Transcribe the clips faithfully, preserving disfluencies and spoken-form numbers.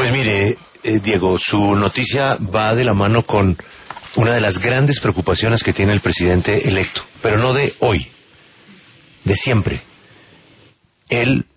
Pues mire, eh, Diego, su noticia va de la mano con una de las grandes preocupaciones que tiene el presidente electo, pero no de hoy, de siempre. Él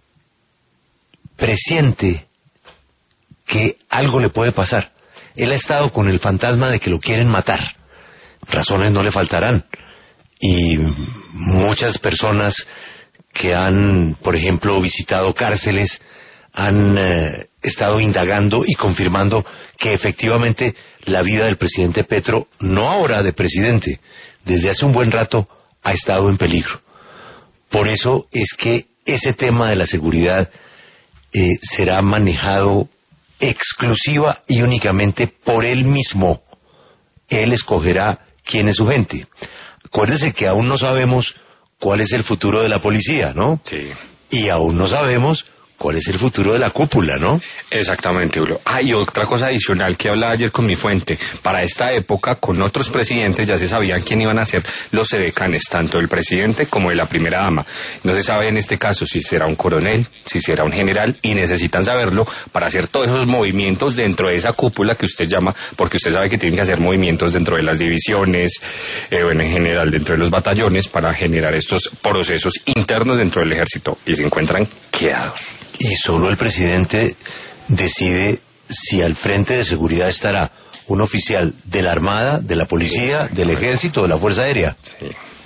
presiente que algo le puede pasar. Él ha estado con el fantasma de que lo quieren matar. Razones no le faltarán. Y muchas personas que han, por ejemplo, visitado cárceles, han eh, estado indagando y confirmando que efectivamente la vida del presidente Petro, no ahora de presidente, desde hace un buen rato ha estado en peligro. Por eso es que ese tema de la seguridad eh, será manejado exclusiva y únicamente por él mismo. Él escogerá quién es su gente. Acuérdese que aún no sabemos cuál es el futuro de la policía, ¿no? Sí. Y aún no sabemos cuál es el futuro de la cúpula, ¿no? Exactamente, Julio. Ah, y otra cosa adicional que hablaba ayer con mi fuente. Para esta época, con otros presidentes ya se sabían quién iban a ser los edecanes, tanto del presidente como de la primera dama. No se sabe en este caso si será un coronel, si será un general, y necesitan saberlo para hacer todos esos movimientos dentro de esa cúpula que usted llama, porque usted sabe que tienen que hacer movimientos dentro de las divisiones, eh, bueno, en general dentro de los batallones, para generar estos procesos internos dentro del ejército, y se encuentran quedados. Y solo el presidente decide si al frente de seguridad estará un oficial de la Armada, de la Policía, del Ejército, de la Fuerza Aérea. Sí.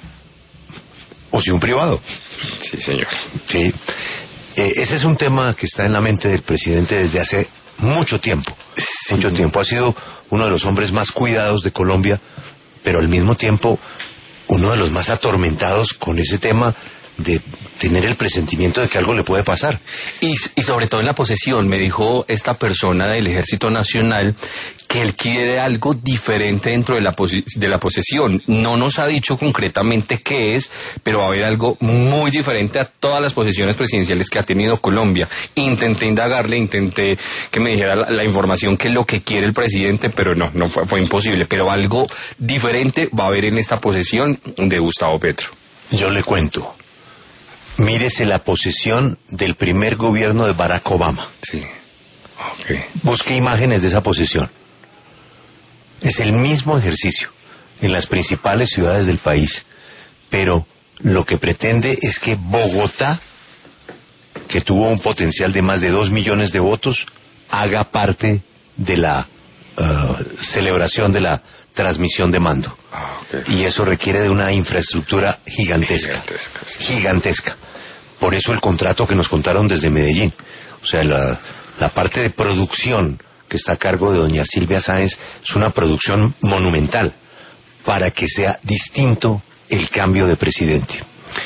O si un privado. Sí, señor. Sí. Eh, ese es un tema que está en la mente del presidente desde hace mucho tiempo. Sí. Mucho tiempo. Ha sido uno de los hombres más cuidados de Colombia, pero al mismo tiempo uno de los más atormentados con ese tema de tener el presentimiento de que algo le puede pasar. Y, y sobre todo en la posesión, me dijo esta persona del Ejército Nacional que él quiere algo diferente dentro de la, pose- de la posesión. No nos ha dicho concretamente qué es, pero va a haber algo muy diferente a todas las posesiones presidenciales que ha tenido Colombia. Intenté indagarle, intenté que me dijera la, la información que es lo que quiere el presidente, pero no, no fue, fue imposible. Pero algo diferente va a haber en esta posesión de Gustavo Petro. Yo le cuento. Mírese la posesión del primer gobierno de Barack Obama. Sí. Okay. Busque imágenes de esa posesión. Es el mismo ejercicio en las principales ciudades del país, pero lo que pretende es que Bogotá, que tuvo un potencial de más de dos millones de votos, haga parte de la uh, celebración de la transmisión de mando. Ah, okay. Y eso requiere de una infraestructura gigantesca. Gigantesca, sí. Gigantesca. Por eso el contrato que nos contaron desde Medellín. O sea, la, la parte de producción que está a cargo de doña Silvia Sáenz es una producción monumental para que sea distinto el cambio de presidente.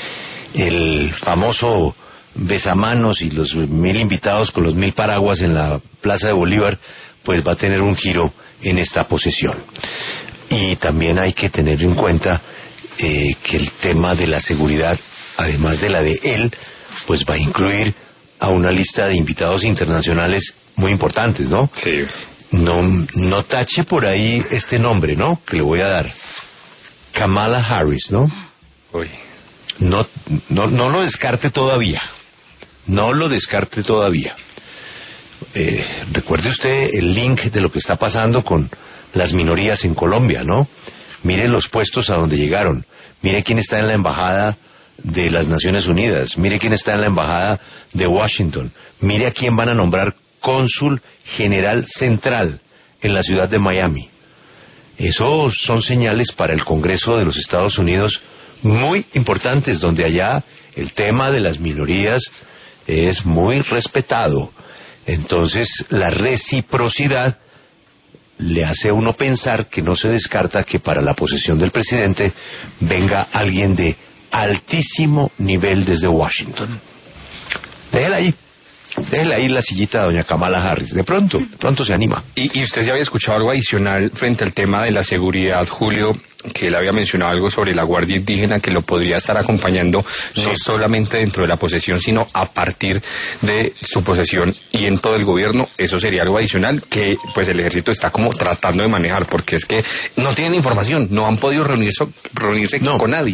El famoso besamanos y los mil invitados con los mil paraguas en la Plaza de Bolívar, pues va a tener un giro en esta posesión. Y también hay que tener en cuenta eh, que el tema de la seguridad, además de la de él, pues va a incluir a una lista de invitados internacionales muy importantes, ¿no? Sí. No, no tache por ahí este nombre, ¿no? Que le voy a dar. Kamala Harris, ¿no? Uy. No, no, no lo descarte todavía. No lo descarte todavía. Eh, recuerde usted el link de lo que está pasando con las minorías en Colombia, ¿no? Mire los puestos a donde llegaron. Mire quién está en la embajada de las Naciones Unidas. Mire quién está en la embajada de Washington. Mire a quién van a nombrar cónsul general central en la ciudad de Miami. Eso son señales para el Congreso de los Estados Unidos muy importantes, donde allá el tema de las minorías es muy respetado. Entonces, la reciprocidad le hace a uno pensar que no se descarta que para la posesión del presidente venga alguien de altísimo nivel desde Washington. Déjela ahí. Déjela ahí la sillita a doña Kamala Harris. De pronto, de pronto se anima. Y, y usted ya había escuchado algo adicional frente al tema de la seguridad, Julio, que él había mencionado algo sobre la Guardia Indígena que lo podría estar acompañando sí. no solamente dentro de la posesión, sino a partir de su posesión y en todo el gobierno. Eso sería algo adicional que pues el ejército está como tratando de manejar, porque es que no tienen información, no han podido reunirse, reunirse no. con nadie.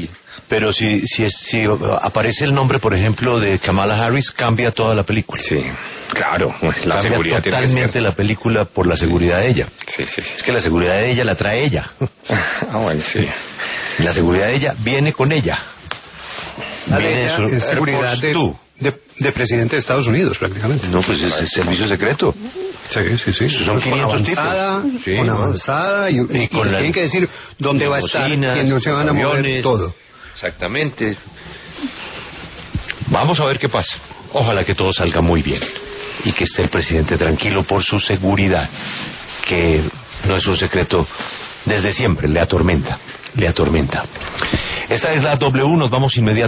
Pero si, si, es, si aparece el nombre, por ejemplo, de Kamala Harris, cambia toda la película. Sí, claro, la cambia seguridad tiene que totalmente ser. la película por la seguridad de ella. Sí, sí, sí. Es que la seguridad de ella la trae ella. Ah, bueno, sí. La seguridad de ella viene con ella. La de Viene ella su es seguridad Air Force de, Two. de, de presidente de Estados Unidos, prácticamente. No, pues es, es servicio secreto. Sí, sí, sí. Son Con quinientos avanzada, tipos. Sí, con ¿no? avanzada y, y, Y con y la- tienen que decir dónde va a estar, Bocinas, quién no se van a mover, aviones. todo. Exactamente. Vamos a ver qué pasa. Ojalá que todo salga muy bien y que esté el presidente tranquilo por su seguridad, que no es un secreto desde siempre, le atormenta, le atormenta. Esta es la W, nos vamos inmediatamente.